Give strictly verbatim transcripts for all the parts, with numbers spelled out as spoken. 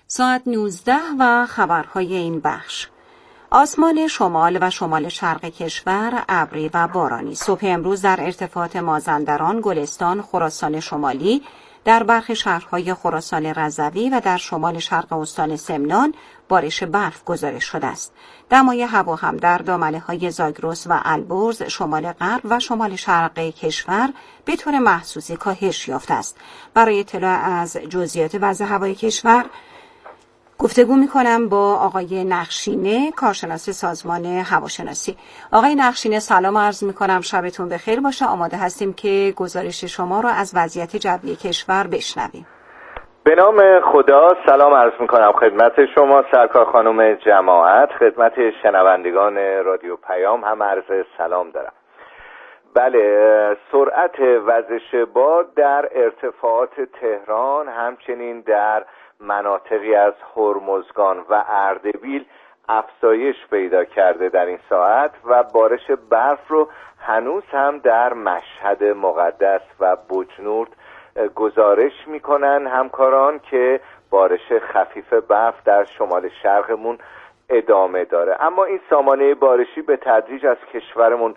ساعت نوزده و خبرهای این بخش. آسمان شمال و شمال شرق کشور ابری و بارانی. صبح امروز در ارتفاعات مازندران، گلستان، خراسان شمالی، در برخی شهرهای خراسان رضوی و در شمال شرق استان سمنان بارش برف گزارش شده است. دمای هوا هم در دامنه‌های زاگرس و البرز، شمال غرب و شمال شرق کشور به طور محسوسی کاهش یافته است. برای اطلاع از جزئیات وضع هوای کشور گفتگو می‌کنم با آقای نخشینه، کارشناس سازمان هواشناسی. آقای نخشینه سلام عرض می‌کنم، شبتون بخیر باشه. آماده هستیم که گزارش شما را از وضعیت جوی کشور بشنویم. به نام خدا سلام عرض می‌کنم خدمت شما سرکار خانم جماعت، خدمت شنوندگان رادیو پیام هم عرض سلام دارم. بله، سرعت وزش باد در ارتفاعات تهران همچنین در مناطقی از هرمزگان و اردبیل افزایش پیدا کرده در این ساعت و بارش برف رو هنوز هم در مشهد مقدس و بجنورد گزارش میکنن همکاران که بارش خفیف برف در شمال شرقمون ادامه داره. اما این سامانه بارشی به تدریج از کشورمون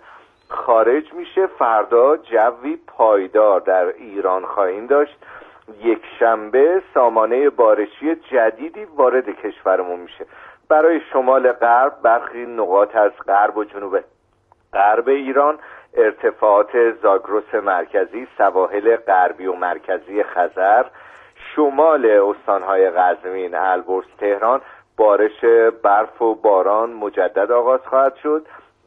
خارج میشه. فردا جوی پایدار در ایران خواهیم داشت. یک شنبه سامانه بارشی جدیدی وارد کشورمون میشه. برای شمال غرب برخی نقاط از غرب و جنوب غرب ایران، ارتفاعات زاگرس مرکزی، سواحل غربی و مرکزی خزر، شمال استانهای قزوین، البرز، تهران بارش برف و باران مجدد آغاز خواهد شد.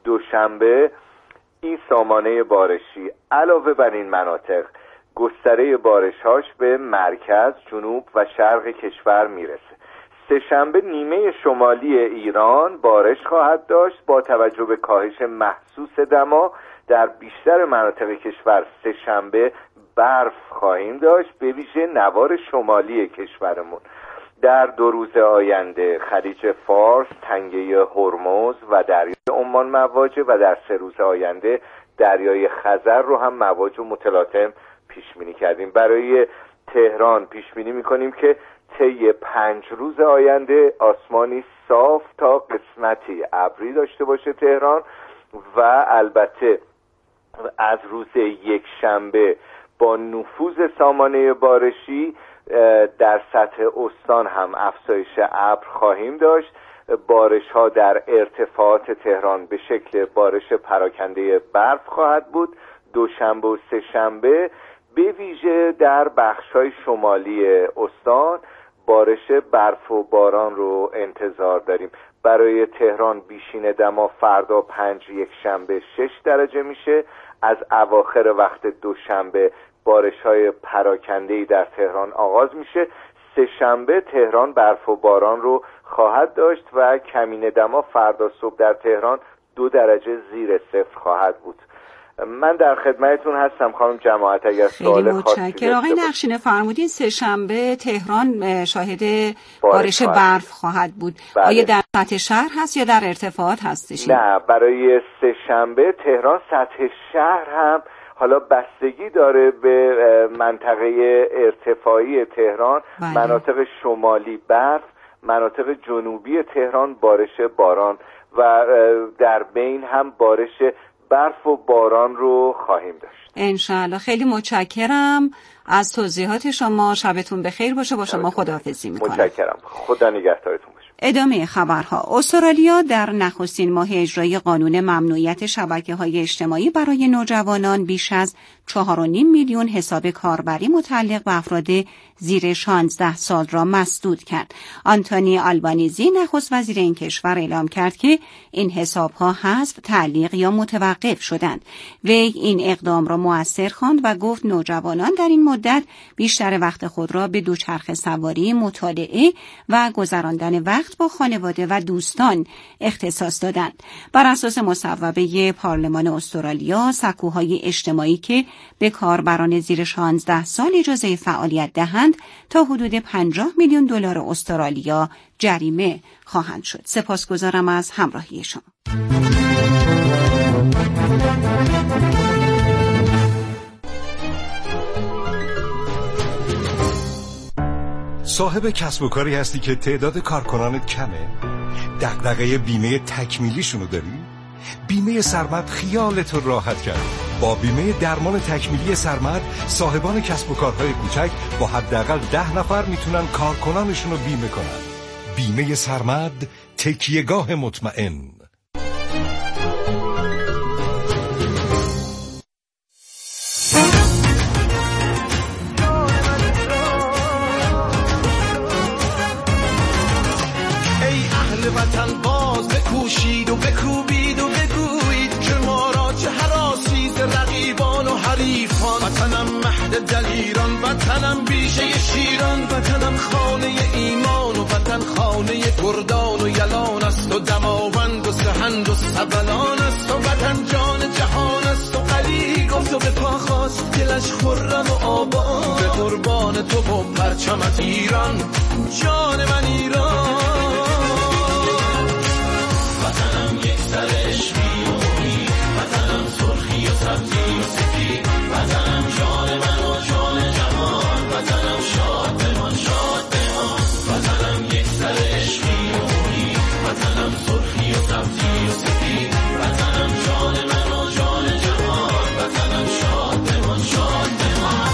دوشنبه این سامانه بارشی علاوه بر این مناطق گستره بارش‌هاش به مرکز، جنوب و شرق کشور میرسه. سه شنبه نیمه شمالی ایران بارش خواهد داشت. با توجه به کاهش محسوس دما در بیشتر مناطق کشور سه شنبه برف خواهیم داشت، به ویژه نوار شمالی کشورمون. در دو روز آینده خلیج فارس، تنگه هرمز و دریای عمان مواجه و در سه روز آینده دریای خزر رو هم مواج و متلاطم پیش بینی کردیم. برای تهران پیش بینی می‌کنیم که طی پنج روز آینده آسمانی صاف تا قسمتی ابری داشته باشه تهران و البته از روز یک شنبه با نفوذ سامانه بارشی در سطح استان هم افزایش ابر خواهیم داشت. بارش ها در ارتفاعات تهران به شکل بارش پراکنده برف خواهد بود. دوشنبه و سه شنبه به ویژه در بخش‌های شمالی استان بارش برف و باران رو انتظار داریم. برای تهران بیشین دما فردا پنج، یک شنبه شش درجه میشه. از اواخر وقت دوشنبه بارش‌های پراکنده‌ای در تهران آغاز میشه. سه شنبه تهران برف و باران رو خواهد داشت و کمین دما فردا صبح در تهران دو درجه زیر صفر خواهد بود. من در خدمتتون هستم خانم جماعت. اگر سوال خاصی متشکرم. آقای نخشینه فرمودین سه شنبه تهران شاهد بارش برف خواهد بود. بله. آیا در سطح شهر هست یا در ارتفاعات هستش؟ نه، برای سه شنبه تهران سطح شهر هم حالا بستگی داره به منطقه ارتفاعی تهران. بله. مناطق شمالی برف، مناطق جنوبی تهران بارش باران و در بین هم بارش برف و باران رو خواهیم داشت انشاءالله. خیلی متشکرم از توضیحات شما. شبتون بخیر باشه. با شما خداحافظی میکنم. متشکرم. خدا نگهدارتون باشه. ادامه خبرها. استرالیا در نخستین ماه اجرای قانون ممنوعیت شبکه‌های اجتماعی برای نوجوانان بیش از چهار و نیم میلیون حساب کاربری متعلق به افراد زیر شانزده سال را مسدود کرد. آنتونی آلبانیزی نخست وزیر این کشور اعلام کرد که این حساب‌ها حذف، تعلیق یا متوقف شدند. وی این اقدام را مؤثر خواند و گفت نوجوانان در این مدت بیشتر وقت خود را به دوچرخه سواری، مطالعه و گذراندن وقت با خانواده و دوستان اختصاص دادند. بر اساس مصوبه پارلمان استرالیا، سکوهای اجتماعی که به کاربران زیر شانزده سال اجازه فعالیت دهند تا حدود پنجاه میلیون دلار استرالیا جریمه خواهند شد. سپاسگزارم از همراهی شما. صاحب کسب و کاری هستی که تعداد کارکنانت کمه؟ دغدغه بیمه تکمیلیشونو داری؟ بیمه سرمد خیالت رو راحت کرد. با بیمه درمان تکمیلی سرمد صاحبان کسب و کارهای کوچک با حداقل ده نفر میتونن کارکنانشون رو بیمه کنن. بیمه سرمد، تکیهگاه مطمئن. ای اهل وطن باز بکوشید و بکوبید و بگویید که ما را چه هراسی ز رقیبان و حریفان. وطنم مهد دلیران، وطنم بیشه شیران، وطنم خانه ایمان و وطن خانه گردان و یلان است و دماوند و سهند و سبلان است و وطن جان جهان است و علی گفت و به پا خواست دلش خرم و آباد به قربان تو و پرچمت ایران. جان من ایران، وطنم یک سر عشقی و امید، وطنم سرخی و سبزی و سفید، وطنم جان من و جان جهان، وطنم شاد بمان شاد بمان. وطنم یک سر عشقی و امید، وطنم سرخی و سبزی و سفید، وطنم جان من و جان جهان، وطنم شاد بمان شاد بمان.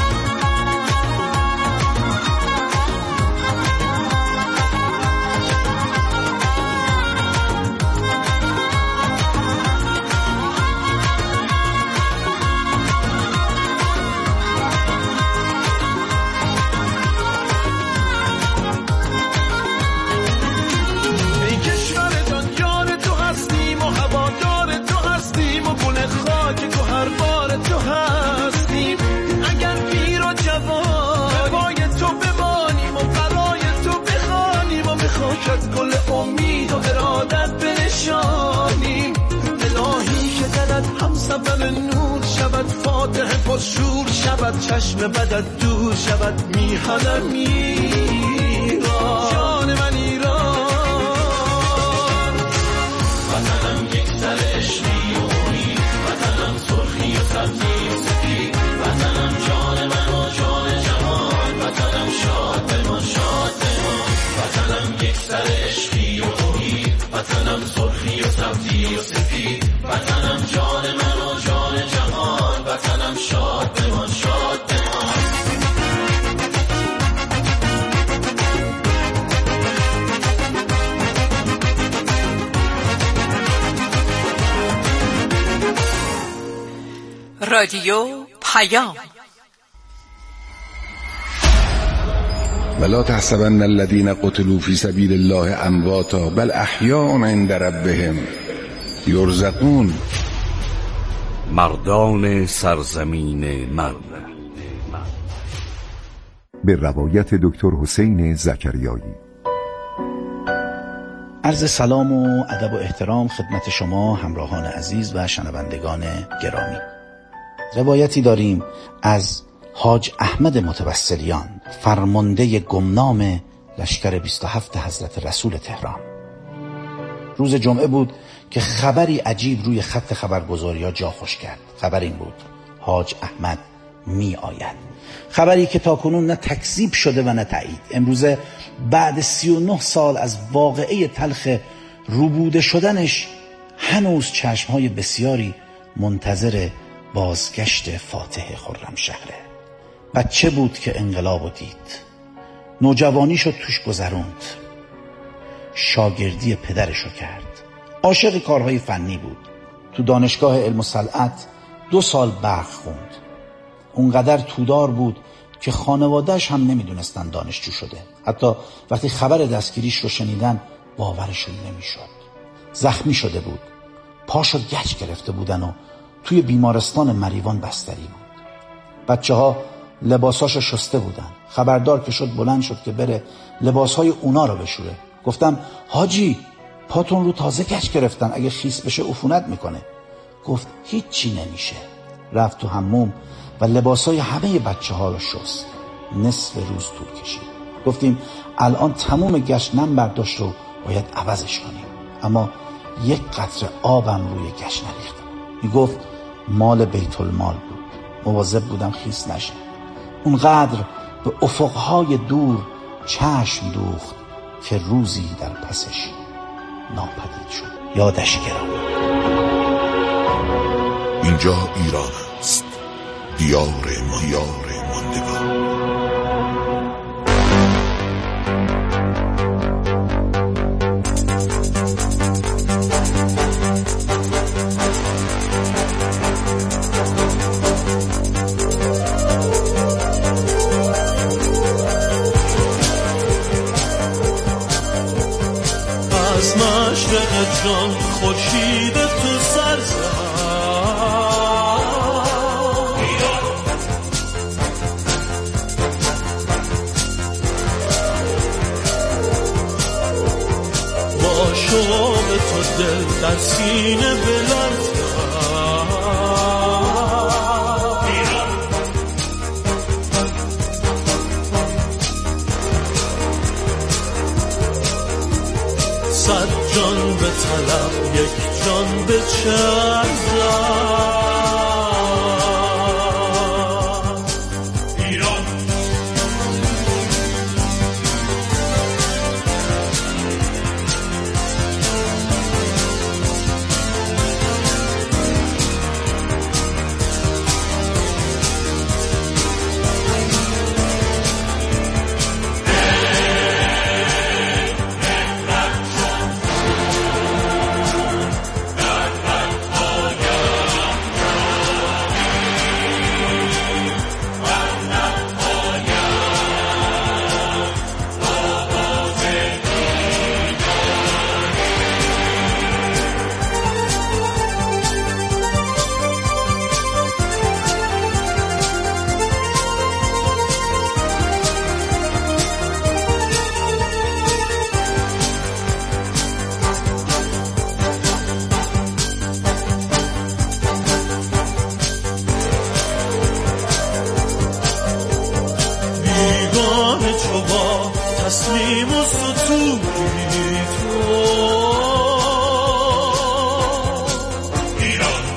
گل امید و ارادت بنشانیم. الهی که دلت هم سبب نور شود، فاتح پرشور شود، چشم بدت دور شود. میهنم ایران، جان من ایران، وطنم یک سر عشقی و امید، وطنم سرخی و سبزی و سفید، وطنم جان من و جان جهان، وطنم شاد بمان شاد بمان. وطنم یک سر عشقی و امید، وطنم سرخی و سبزی و سفید، وطنم جان من و جان جهان، وطنم شاد بمان شاد بمان. رادیو پیام. ولا تحسبن الذين قتلوا في سبيل الله امواتا بل احیاء عند ربهم یرزقون. مردان سرزمین من. به روایت دکتر حسین زکریایی. عرض سلام و ادب و احترام خدمت شما همراهان عزیز و شنوندگان گرامی. روایتی داریم از حاج احمد متوسلیان، فرمانده گمنام لشکر بیست و هفت حضرت رسول تهران. روز جمعه بود که خبری عجیب روی خط خبرگزاری ها جا خوش کرد. خبر این بود: حاج احمد می آید. خبری که تاکنون نه تکذیب شده و نه تایید. امروزه بعد سی و نه سال از واقعه تلخ روبوده شدنش هنوز چشمهای بسیاری منتظر بازگشت فاتح خرمشهره. بچه بود که انقلابو دید، نوجوانیشو توش گذروند، شاگردی پدرشو کرد، عاشق کارهای فنی بود. تو دانشگاه علم و صنعت دو سال برق خوند. اونقدر تودار بود که خانوادهش هم نمیدونستن دانشجو شده. حتی وقتی خبر دستگیریش رو شنیدن باورشون نمیشد. زخمی شده بود، پاشو گچ گرفته بودن و توی بیمارستان مریوان بستری بود. بچه ها لباساشو شسته بودن. خبردار که شد بلند شد که بره لباسهای اونا رو بشوره. گفتم حاجی پاتون رو تازه گچ گرفتن، اگه خیس بشه عفونت میکنه. گفت هیچی نمیشه. رفت تو حموم و لباسای همه بچه ها رو شست. نصف روز طول کشید. گفتیم الان تموم گچ نم برداشت و باید عوضش کنیم، اما یک قطره آبم روی گچ نریختم. میگفت مال بیت المال بود، مواظب بودم خیس نشه. اونقدر به افقهای دور چشم دوخت که روزی در پسش ناپدید شد. یادش گرامی. اینجا ایران است، دیار ما، دیار ماندگار. از مشرق جان خورشید تو سر زد، با شوق تو دل در سینه بلرزد. صد جان به طلب یک جان به چرزد. ایران تسلیم و ستوری تو ایران.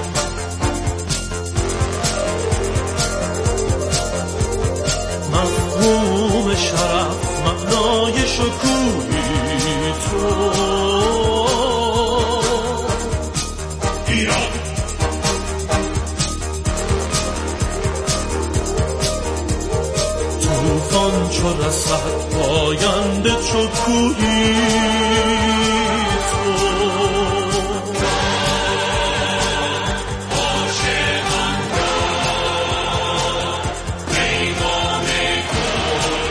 مفهوم شرف معنای شکوهی تو ایران. طوفان چو رسد پاینده چو کوهی تو عاشقان را پیغام گل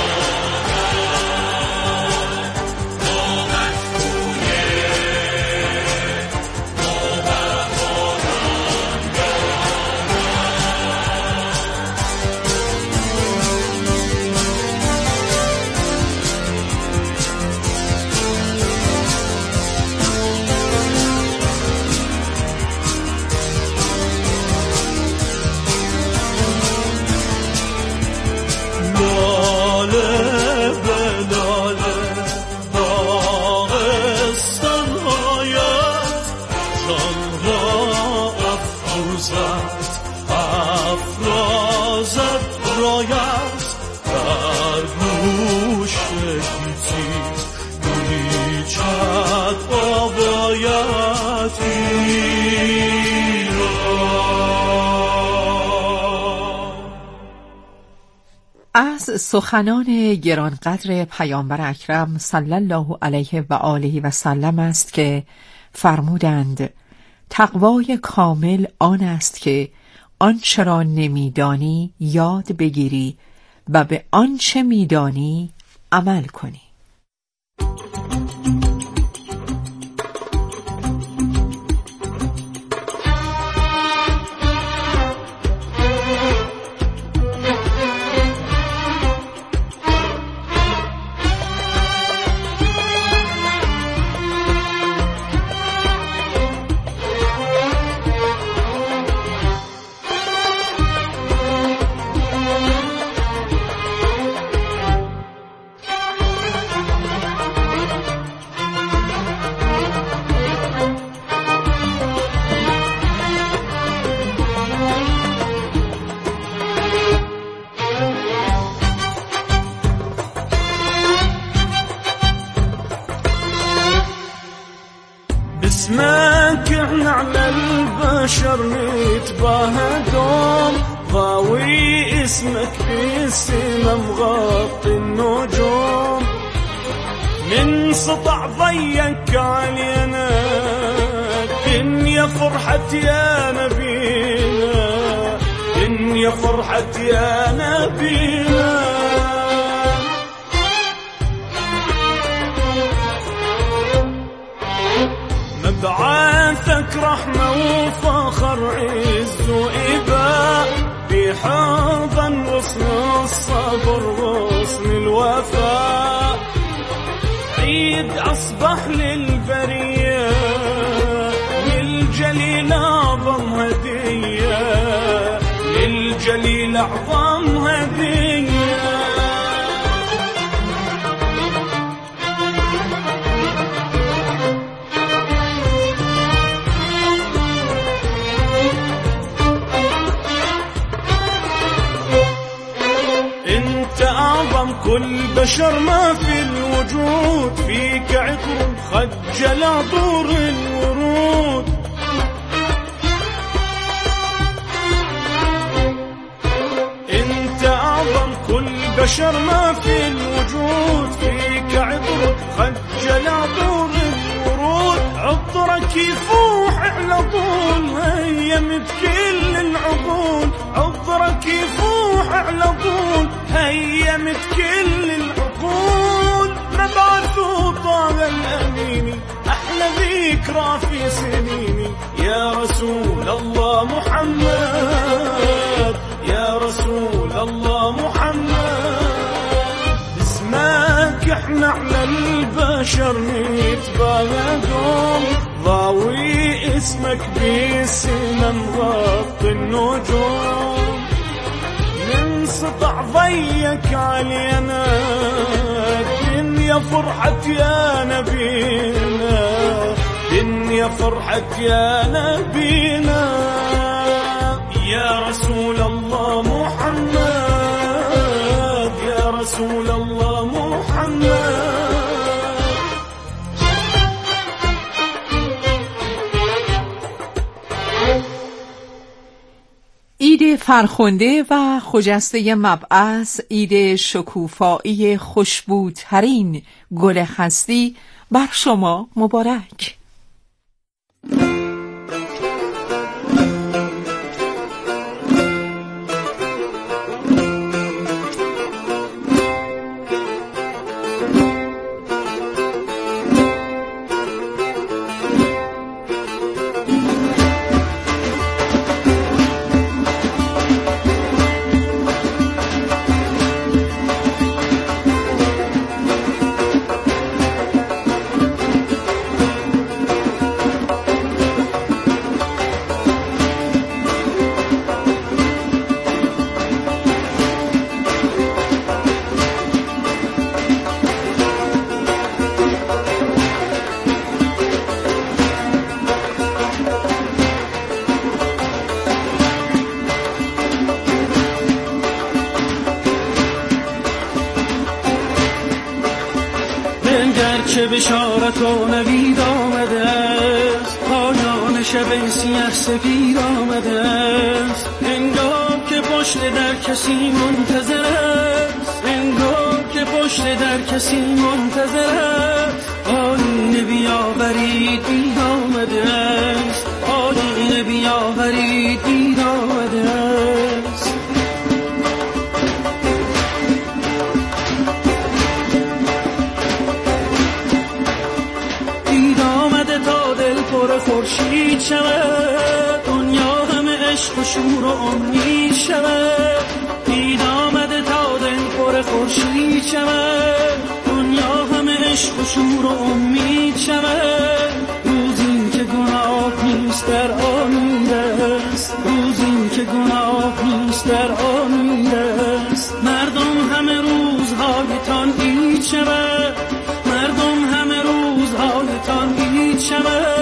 دامن کوی از سخنان گرانقدر پیامبر اکرم صلی الله علیه و آله و سلم است که فرمودند تقوای کامل آن است که آنچه را نمیدانی یاد بگیری و به آنچه میدانی عمل کنی. اسمك احنا على البشر نتباهى دوم، ضاوي اسمك بالسما مغطي النجوم، من سطع ضيك علينا الدنيا فرحت يا نبينا، الدنيا فرحت يا نبينا. مبعاثك رحمة وفخر عز وإباء، بحضن غصن الصبر غصن الوفاء، عيد أصبح للبرية للجليل أعظم هدية، للجليل أعظم هدية. انت اعظم كل بشر ما في الوجود، فيك عطر خجل عطور الورود، انت اعظم كل بشر ما في الوجود، فيك عطر خجل عطور الورود، عطرك يفوح على طول هيمت كل العقول، عطرك يفوح على طول هيمت كل العقول. مبعث طه الأمين أحلى ذكرى في سنيني، يا رسول الله محمد، يا رسول الله محمد. اسمك احنا على البشر نتباهى دوم، ضاوي اسمك بالسما مغطي النجوم، من سطع ضيك علينا الدنيا فرحت يا نبينا، الدنيا فرحت يا نبينا. يا رسول الله محمد، يا رسول الله محمد. عید فرخنده و خجسته مبعث، عید شکوفایی خوشبوترین گل هستی بر شما مبارک. چه بشارت و نوید آمده است، پایان شب سیه سفید آمده است، انگار که پشت در کسی منتظر است، انگار که پشت در کسی منتظر است. آینه بیاورید دید آمده است، آینه بیاورید دید آمده است. پر خورشید شود، دنیا همه عشق و شور و امید شود. دید آمده تا دل پر خورشید شود، دنیا همه عشق و شور و امید شود. روزی که گناه نیست در آن میرست، روزی که گناه نیست در آن میرست. مردم همه روزهایتان عید شود، مردم همه روزهایتان عید شود.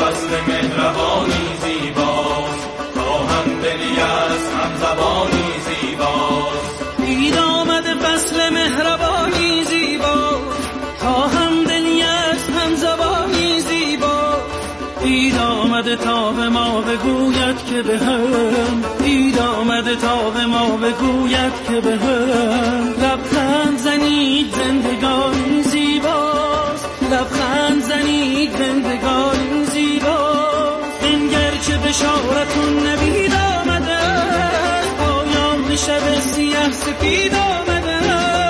فصل مهربانی زیباست، تا هم دلی از هم زبانی زیباست. عید آمده فصل مهربانی زیباست، تا هم دلی از هم زبانی زیباست. عید آمده تا به ما بگوید که به هم، عید آمده تا به ما بگوید که به هم. لبخند زنید زندگانی زیباست، لبخند زنید زندگانی زیباست. بنگر چه بشارتون نوید آمده، پایان شب سیاه سپید آمده.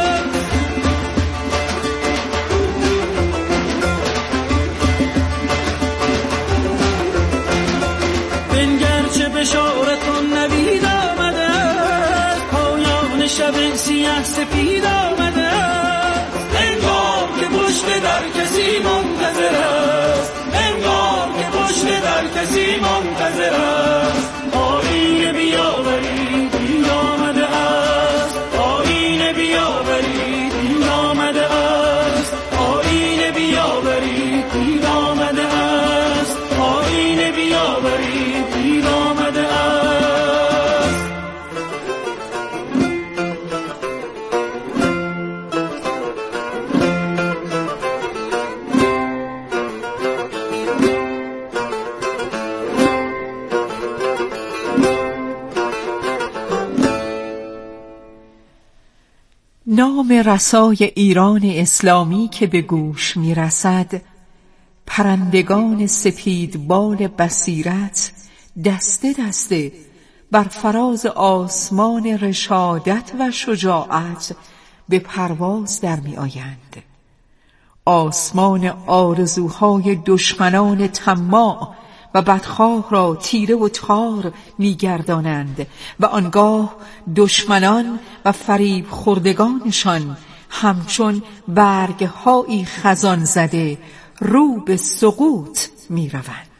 بنگر چه بشارتون نوید آمده، پایان شب سیاه سپید آمده. انگار که پشت در کسی منتظر است، انگار که پشت در کسی منتظر است. آیین بیاورید این آمده است، آیین بیاورید این آمده است، آیین بیاورید این آمده است، آیین بیاورید این آمده است. نام رسای ایران اسلامی که به گوش می رسد، پرندگان سپید بال بصیرت دسته دسته بر فراز آسمان رشادت و شجاعت به پرواز در می آیند. آسمان آرزوهای دشمنان طماع و بدخواه را تیره و تار می‌گردانند و آنگاه دشمنان و فریب خوردگانشان همچون برگ‌هایی خزان زده رو به سقوط می‌روند.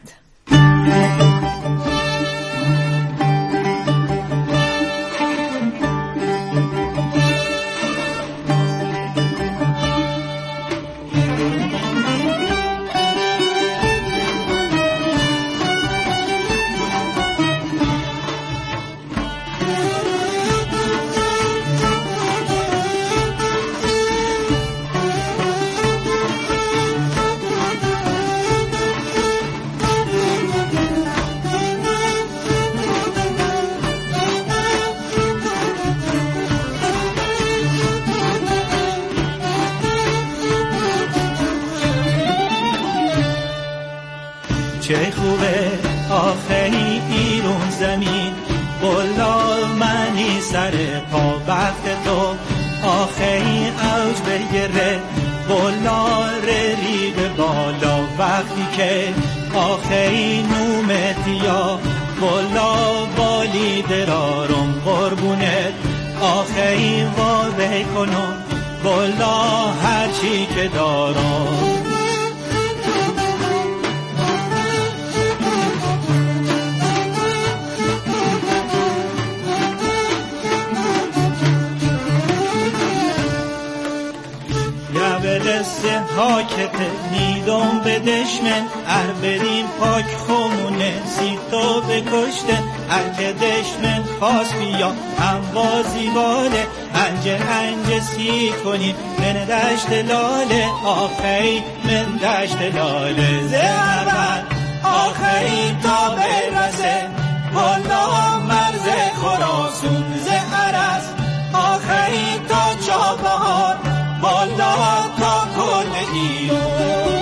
چه خوبه آخری ایرون زمین، بلال منی سر پا وقت تو آخری اوج بگره، بلال ری به بالا وقتی که آخری نومتیا، بلال بالی درارم قربونت آخری واره کنم، بلال هرچی که دارم. دسته ها که نیدم به دشمن، ار بریم پاک خمونه سیتو بکشته، ار که دشمن خواست بیا هم بازی باله، انج انج سی کنی من دشت لاله، آخری من دشت لاله زهرن آخری تا برسه، والا مرز خراسون زهر است آخری تا چابهار، والا تا کل ایران.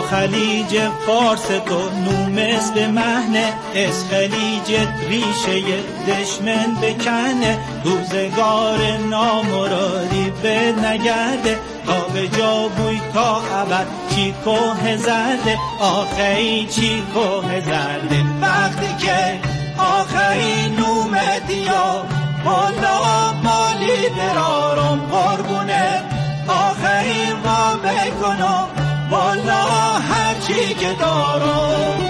خلیج فارس تو نو مثل مهنه، از خلیج ریشه دشمن بکنه، روزگار نامرادی به نگرده، تا به جا بوی تا ابد چی کوه زرده، آخری چی کوه زرده. وقتی که آخری نومه دیا بالا مالی برارم قربونه، آخری ما بکنم بالا هرچی که دارم.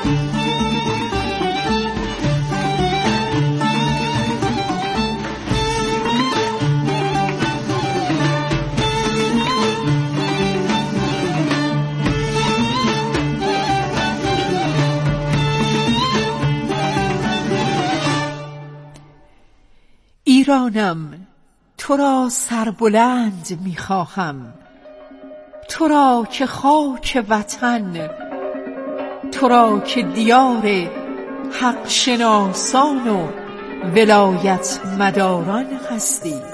ایرانم تو را سربلند میخواهم، تو را که خاک وطن، تو را که دیار حق شناسان و ولایت مداران هستی.